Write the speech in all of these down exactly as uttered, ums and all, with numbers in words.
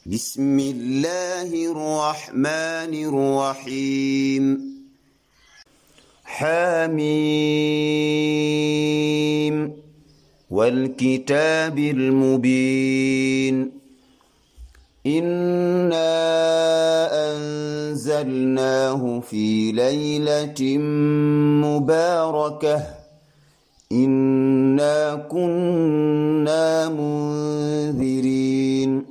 بسم الله الرحمن الرحيم. حميم والكتاب المبين. إنا أنزلناه في ليلة مباركة إنا كنا منذرين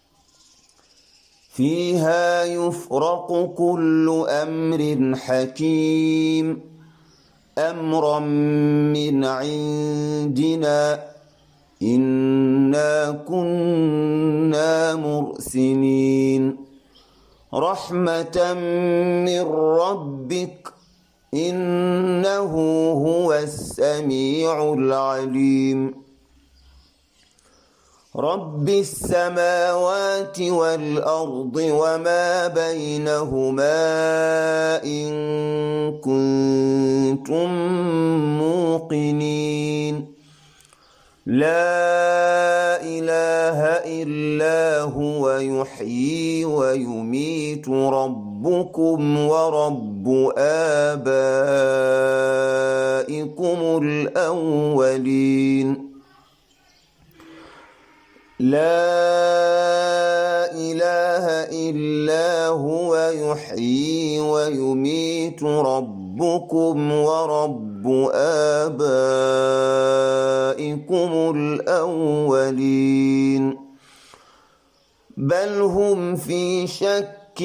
فيها يفرق كل أمر حكيم أمرا من عندنا إنا كنا مرسلين رحمة من ربك إنه هو السميع العليم رب السماوات والأرض وما بينهما إن كنتم موقنين لا إله إلا هو يحيي ويميت ربكم ورب آبائكم الأولين لا إله إلا هو يحيي ويميت ربكم ورب آبائكم الأولين بل هم في شك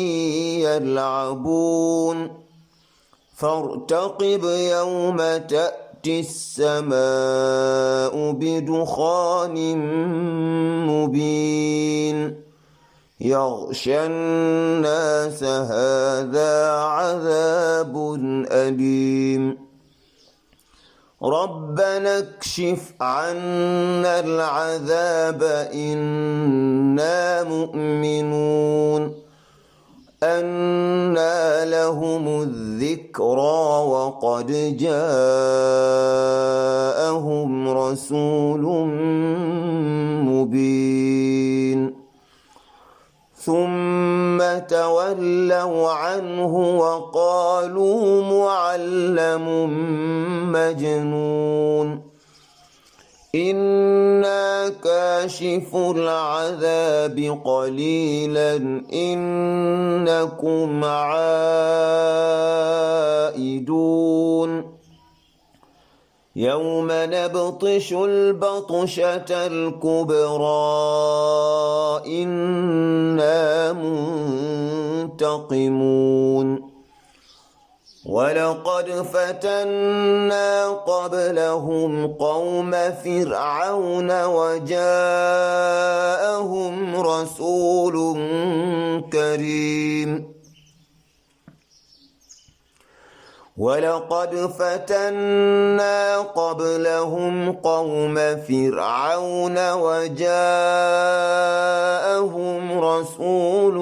يلعبون فارتقب يوم تأتي السماء بدخان مبين يغشى الناس هذا عذاب أليم ربنا اكشف عنا العذاب إنا مؤمنون أنى لهم الذكرى وقد جاءهم رسول مبين ثم تولوا عنه وقالوا معلم مجنون إنا كاشف العذاب قليلا إنكم عائدون يوم نبطش البطشة الكبرى إنا منتقمون ولقد فتنا قبلهم قوم فرعون وجاءهم رسول كريم ولقد فتنا قبلهم قوم فرعون وجاءهم رسول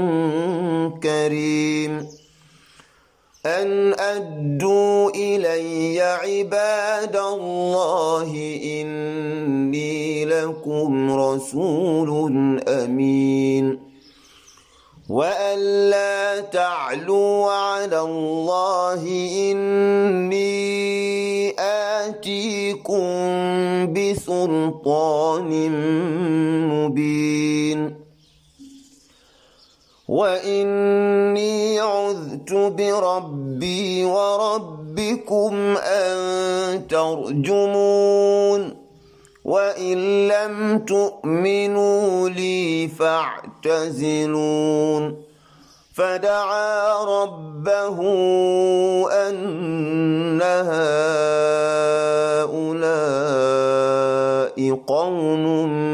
كريم أن أدوا إلي عباد الله إني لكم رسول أمين وأن لا تعلوا على الله إني آتيكم بسلطان مبين وإني عذت بربي وربكم أن ترجمون وإن لم تؤمنوا لي فاعتزلون فدعا ربه أن هؤلاء قوم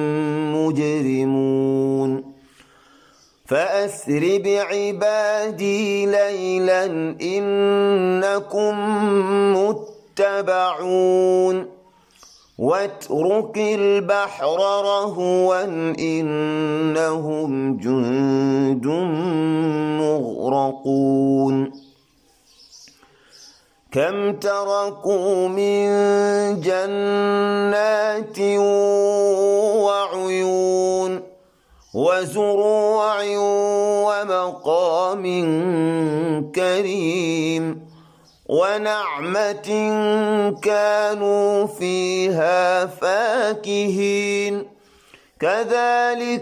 مجرمون فأسر بعبادي ليلا إنكم متبعون واترك البحر رهوا إنهم جند مغرقون كم تركوا من جنات وعيون وزروع ومقام كريم ونعمة كانوا فيها فاكهين كذلك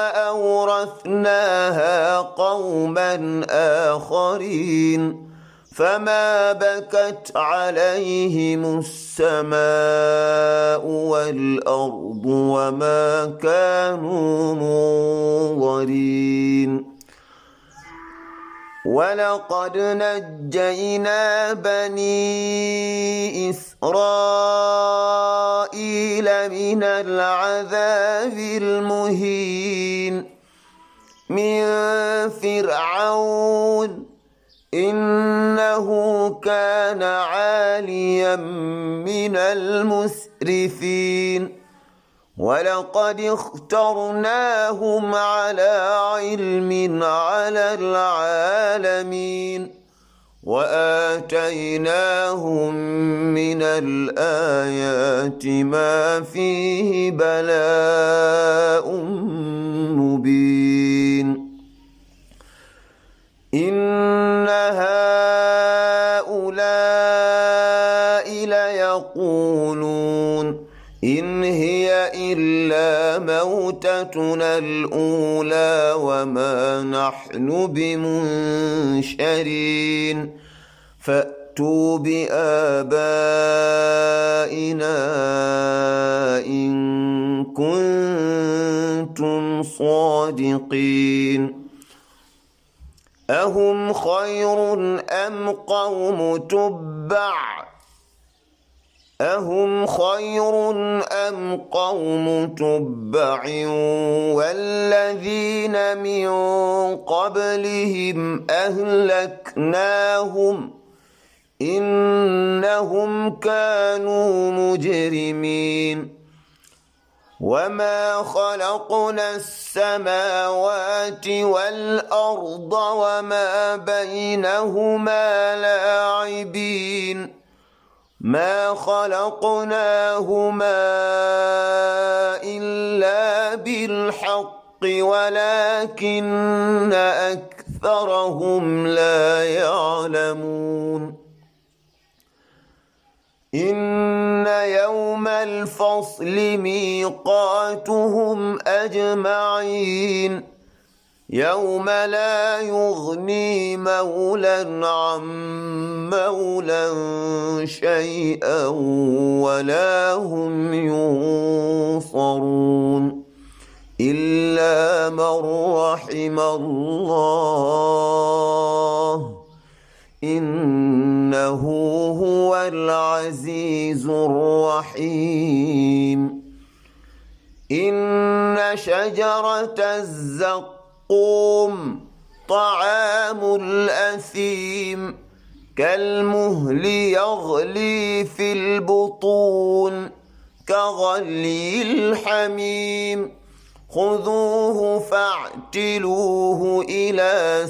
وأورثناها قوما آخرين فما بكت عليهم السماء والأرض وما كانوا منظرين ولقد نجينا بني إسرائيل من العذاب المهين من فرعون إنه كان عاليا من المسرفين ولقد اخترناهم على علم على العالمين وآتيناهم من الآيات ما فيه بلاء مبين إن هؤلاء ليقولون إن هي إلا موتتنا الأولى وما نحن بمنشرين فأتوا بآبائنا إن كنتم صادقين أهم خير أم قوم تبع أهم خير أم قوم تبع والذين من قبلهم أهلكناهم إنهم كانوا مجرمين وما خلقنا السماوات والأرض وما بينهما لاعبين ما خلقناهما إلا بالحق ولكن أكثرهم لا يعلمون إن يوم الفصل ميقاتهم أجمعين يوم لا يغني مولى عن مولى شيئا ولا هم ينصرون إلا من رحم الله إنه هو العزيز الرحيم إن شجرة الزقوم طعام الأثيم كالمهل يغلي في البطون كغلي الحميم خذوه فاعتلوه إلى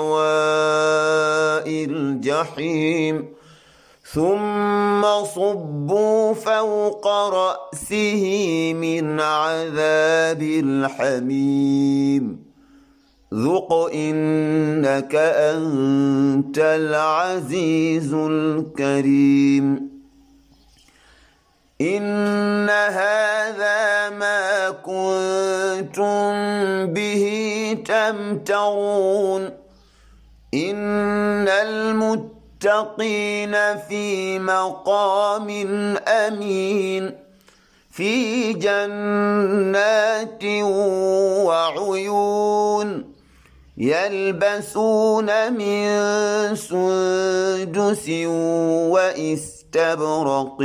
سواء الجحيم ثم صبوا فوق رأسه من عذاب الحميم ذق إنك أنت العزيز الكريم إن هذا ما كنتم به تمترون إن المتقين في مقام أمين في جنات وعيون يلبسون من سندس واستبرق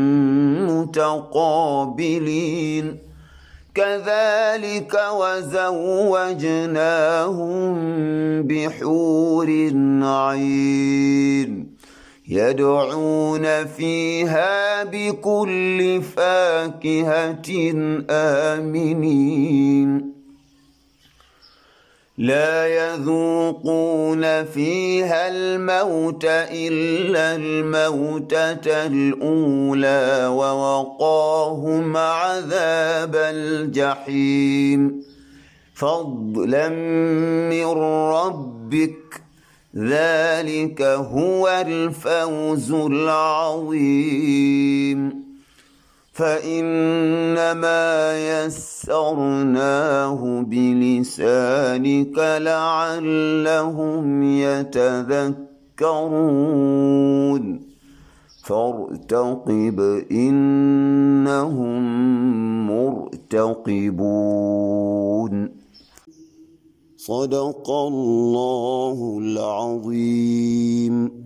متقابلين كذلك وزوجناهم بحور عين يدعون فيها بكل فاكهة آمنين لا يذوقون فيها الموت إلا الموتة الأولى ووقاهم عذاب الجحيم فضلا من ربك ذلك هو الفوز العظيم فإنما يسرناه بلسانك لعلهم يتذكرون فارتقب إنهم مرتقبون صدق الله العظيم.